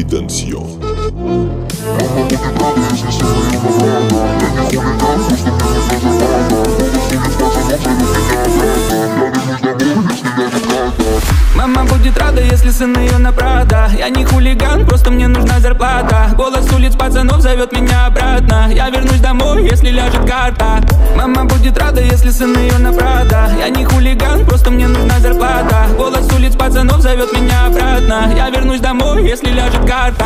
Ритенсион. Мама будет рада, если сын ее на Прада. Я не хулиган, просто мне нужна зарплата. Голос улиц пацанов зовет меня обратно. Я вернусь домой, если ляжет карта. Мама будет рада, если сын ее на Прада. Я не хулиган, просто мне нужна зарплата. Голос улиц пацанов зовет меня обратно. Я вернусь домой, если ляжет карта.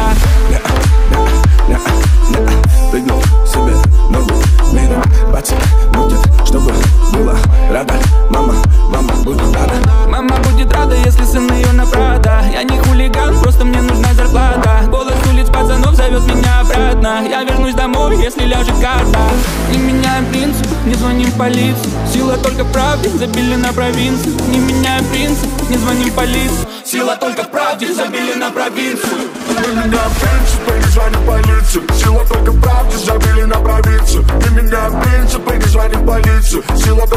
Прыгнул себе ногу, миром бац, будет, чтобы была рада. Мама будет рада. Мама будет рада, если сын ее на Прада. Я не хулиган, просто мне нужна зарплата. Голос улиц пацанов зовет меня обратно. Я вернусь домой, если ляжет карта. Не меняем принцип, не звоним в полицию. Сила только в правде, забили на провинцию. Не меняем принцип, не звоним в полицию. Сила только в правде, забили на провинцию. Не меняем принципы, не звоним в полицию. Сила только в правде, забили на провинцию. Не меняем принципы, не звоним в полицию. Сила